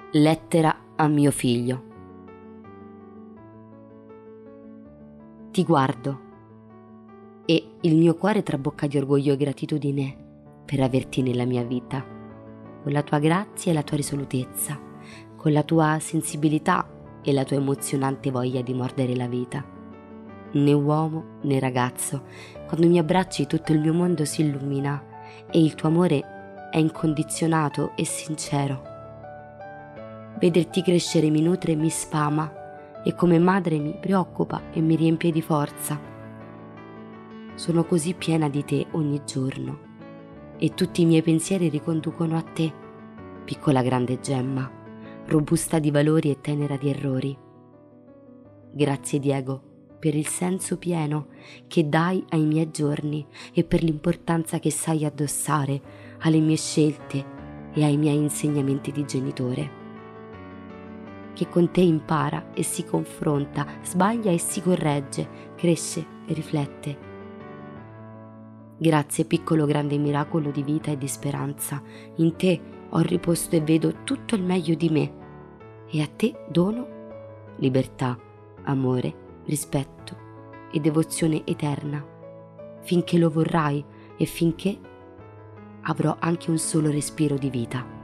Lettera a mio figlio. Ti guardo e il mio cuore trabocca di orgoglio e gratitudine per averti nella mia vita, con la tua grazia e la tua risolutezza, con la tua sensibilità e la tua emozionante voglia di mordere la vita. Né uomo né ragazzo, quando mi abbracci tutto il mio mondo si illumina e il tuo amore è incondizionato e sincero. Vederti crescere mi nutre e mi sfama e come madre mi preoccupa e mi riempie di forza. Sono così piena di te ogni giorno e tutti i miei pensieri riconducono a te, piccola grande gemma, robusta di valori e tenera di errori. Grazie Diego per il senso pieno che dai ai miei giorni e per l'importanza che sai addossare alle mie scelte e ai miei insegnamenti di genitore. Che con te impara e si confronta, sbaglia e si corregge, cresce e riflette. Grazie piccolo grande miracolo di vita e di speranza, in te ho riposto e vedo tutto il meglio di me e a te dono libertà, amore, rispetto e devozione eterna, finché lo vorrai e finché avrò anche un solo respiro di vita.